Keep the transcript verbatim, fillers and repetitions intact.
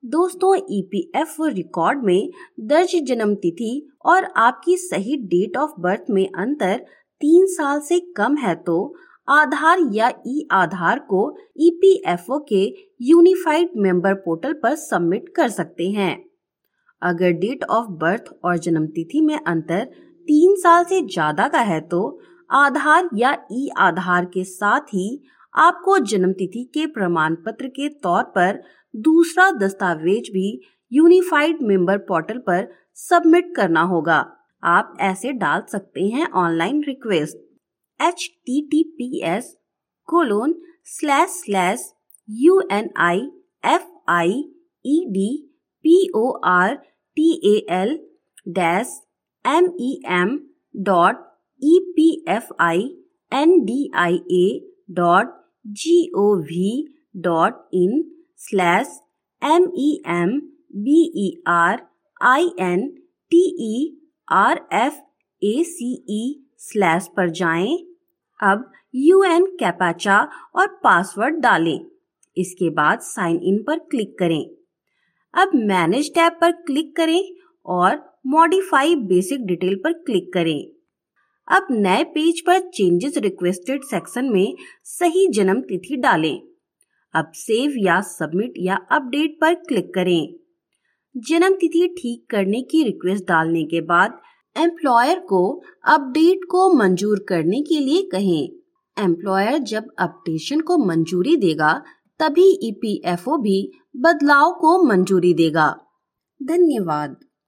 दोस्तों, E P F O record में दर्ज जन्म तिथि और आपकी सही डेट ऑफ बर्थ में अंतर तीन साल से कम है तो आधार या ई आधार को ई पी एफ ओ के यूनिफाइड मेंबर पोर्टल पर सबमिट कर सकते हैं। अगर डेट ऑफ बर्थ और जन्म तिथि में अंतर तीन साल से ज्यादा का है तो आधार या ई आधार के साथ ही आपको जन्म तिथि के प्रमाण पत्र के तौर पर दूसरा दस्तावेज भी यूनिफाइड मेंबर पोर्टल पर सबमिट करना होगा। आप ऐसे डाल सकते हैं online request H T T P S colon slash slash U N I F I E D P O R T A L dash M E M dot E P F I N D I A dot G O V dot in slash M E M B E R I N T E R F A C E slash पर जाएं। अब U N captcha और password डालें। इसके बाद sign in पर click करें। अब मैनेज टैब पर क्लिक करें और मॉडिफाई बेसिक डिटेल पर क्लिक करें। अब नए पेज पर चेंजेस रिक्वेस्टेड सेक्शन में सही जन्म तिथि डालें। अब सेव या सबमिट या अपडेट पर क्लिक करें। जन्म तिथि ठीक करने की रिक्वेस्ट डालने के बाद एम्प्लॉयर को अपडेट को मंजूर करने के लिए कहें। एम्प्लॉयर जब अपडेशन को मंजूरी देगा तभी ई पी एफ ओ भी बदलाव को मंजूरी देगा। धन्यवाद।